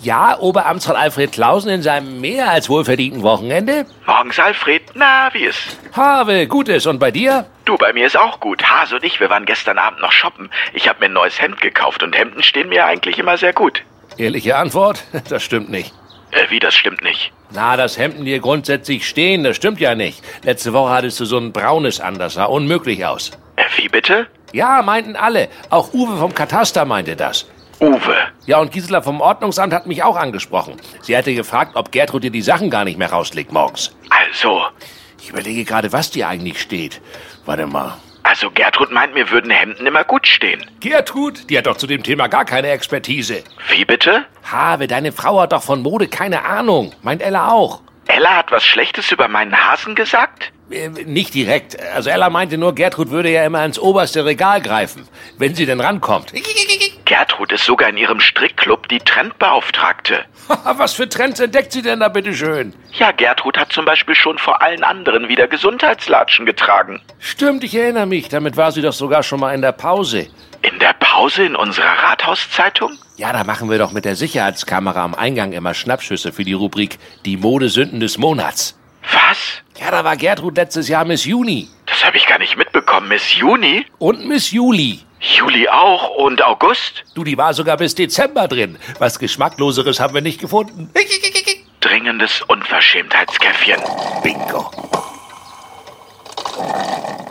Ja, Oberamtsrat Alfred Clausen in seinem mehr als wohlverdienten Wochenende? Morgens, Alfred. Na, wie ist? Habe, Gutes. Und bei dir? Du, bei mir ist auch gut. Hase und ich, wir waren gestern Abend noch shoppen. Ich habe mir ein neues Hemd gekauft und Hemden stehen mir eigentlich immer sehr gut. Ehrliche Antwort? Das stimmt nicht. Wie, das stimmt nicht? Na, dass Hemden dir grundsätzlich stehen, das stimmt ja nicht. Letzte Woche hattest du so ein braunes an, das sah unmöglich aus. Wie bitte? Ja, meinten alle. Auch Uwe vom Kataster meinte das. Uwe. Ja, und Gisela vom Ordnungsamt hat mich auch angesprochen. Sie hatte gefragt, ob Gertrud dir die Sachen gar nicht mehr rauslegt morgens. Also? Ich überlege gerade, was dir eigentlich steht. Warte mal. Also Gertrud meint, mir würden Hemden immer gut stehen. Gertrud? Die hat doch zu dem Thema gar keine Expertise. Wie bitte? Habe, deine Frau hat doch von Mode keine Ahnung. Meint Ella auch. Ella hat was Schlechtes über meinen Hasen gesagt? Nicht direkt. Also Ella meinte nur, Gertrud würde ja immer ins oberste Regal greifen, wenn sie denn rankommt. Gertrud ist sogar in ihrem Strickclub die Trendbeauftragte. Was für Trends entdeckt sie denn da bitteschön? Ja, Gertrud hat zum Beispiel schon vor allen anderen wieder Gesundheitslatschen getragen. Stimmt, ich erinnere mich. Damit war sie doch sogar schon mal in der Pause. In der Pause in unserer Rathauszeitung? Ja, da machen wir doch mit der Sicherheitskamera am Eingang immer Schnappschüsse für die Rubrik Die Modesünden des Monats. Was? Ja, da war Gertrud letztes Jahr Miss Juni. Das habe ich gar nicht mitbekommen. Miss Juni? Und Miss Juli. Juli auch und August? Du, die war sogar bis Dezember drin. Was Geschmackloseres haben wir nicht gefunden. Dringendes Unverschämtheitskäffchen. Bingo.